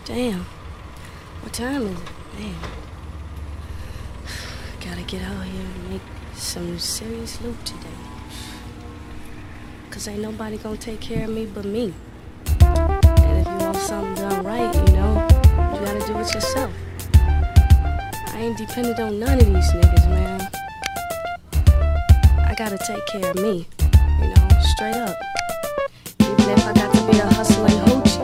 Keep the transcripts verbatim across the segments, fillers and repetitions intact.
Damn. What time is it? Damn. Gotta get out here and make some serious loot today. Cause ain't nobody gonna take care of me but me. And if you want something done right, you know, you gotta do it yourself. I ain't dependent on none of these niggas, man. I gotta take care of me, you know, straight up. Even if I got to be a hustling hoochie.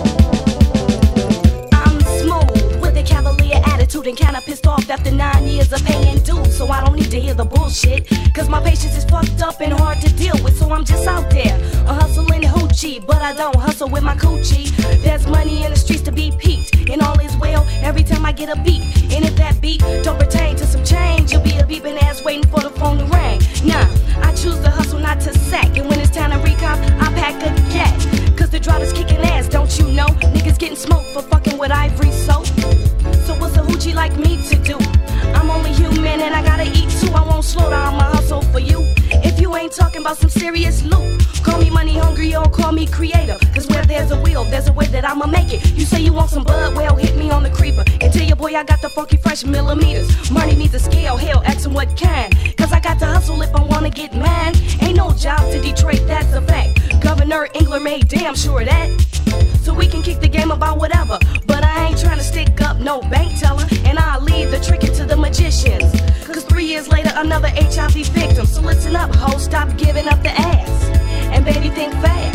I'm smooth with a cavalier attitude and kinda pissed off after nine years of paying dues. So I don't need to hear the bullshit, cause my patience is fucked up and hard to deal with. So I'm just out there, a hustling hoochie, but I don't hustle with my coochie. There's money in the streets to be peaked, and all is well every time I get a beat. And if that beat don't pertain to some change, you'll be a beeping ass waiting for the phone to ring. Nah, I choose to hustle, not to sack, and when it's time to recop, I pack a gat. Cause the drought is kicking ass, don't you know? Niggas getting smoked for fucking with ivory soap. So what's a hoochie like me to do? I'm only human and I gotta eat too. I won't slow down my hustle for you. If you ain't talking about some serious loot, call me money hungry or call me creator. Cause where there's a will, there's a way that I'ma make it. You say you want some bud, well hit me on the creeper. And tell your boy I got the funky fresh millimeters. Money needs a scale, hell ask him what kind. Cause I got to hustle if I wanna get mine. Ain't no job to Detroit, that's a fact. Governor Engler made damn sure that. So we can kick the game about whatever, but I ain't trying to stick up no bank teller. And I'll leave the trick to the magicians. Cause three years later another H I V victim. So listen up, ho, stop giving up the ass. And baby, think fast.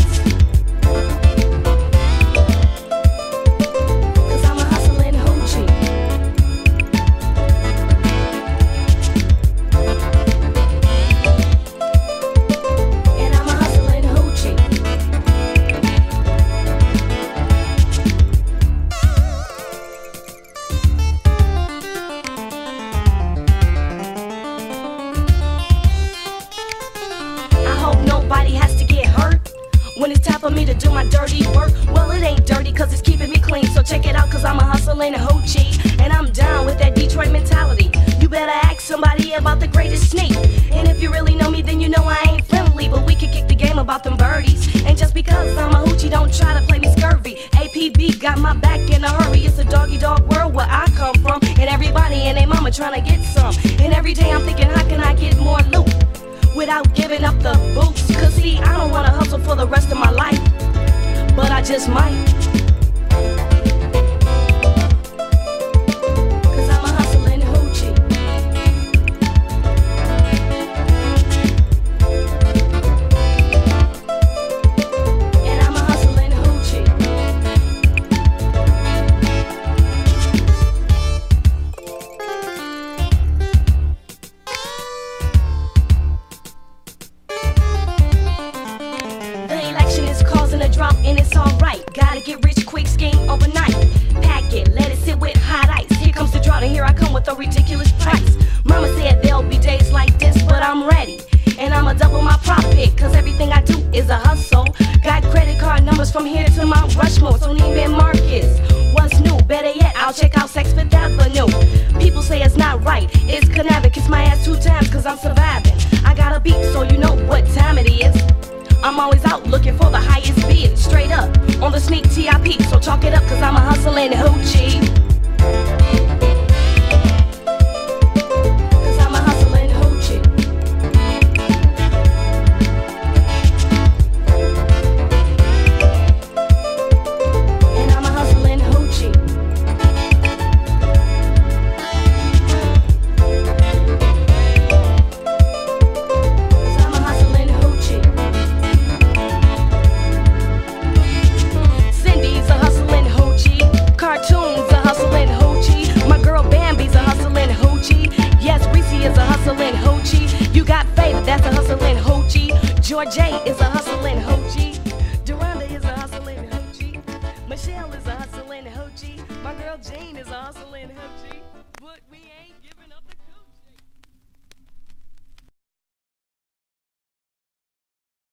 Cause I'm a hustling hoochie. And I'm a hustling hoochie. Nobody has to get hurt when it's time for me to do my dirty work. Well, it ain't dirty cause it's keeping me clean. So check it out cause I'm a hustling hoochie. And I'm down with that Detroit mentality. You better ask somebody about the greatest sneak. And if you really know me then you know I ain't friendly, but we can kick the game about them birdies. And just because I'm a hoochie don't try to play me scurvy. A P B got my back in a hurry. It's a doggy dog world where I come from. And everybody and their mama trying to get some. And every day I'm thinking how can I get more loot without giving up the boots. Cause see, I don't wanna hustle for the rest of my life, but I just might. Cause I'm a hustling hoochie. And I'm a hustling hoochie. A drop and it's alright. Gotta get rich quick, scheme overnight. Pack it, let it sit with hot ice. Here comes the drought and here I come with a ridiculous price. Mama said there'll be days like this, but I'm ready. And I'ma double my profit, cause everything I do is a hustle. Got credit card numbers from here to Mount Rushmore. So Neiman Marcus, what's new? Better yet, I'll check out Saks Fifth Avenue. People say it's not right, it's cannabis. Kiss my ass two times cause I'm surviving. I got a beat so you know what time it is. I'm always out looking for the highest bid. Straight up, on the sneak T I P. So chalk it up cause I'm a hustling hoochie. Cause I'm a hustling hoochie. And I'm a hustling hoochie. Cause I'm a hustling hoochie. Cindy's a hustling hoochie. Cartoons a hustling hoochie. My girl Bambi's a hustling hoochie. Yes, Reese is a hustling hoochie. You got Faith, that's a hustling hoochie. George A is a hustling hoochie. Duranda is a hustling hoochie. Michelle is a hustling hoochie. My girl Jane is a hustling hoochie. But we ain't giving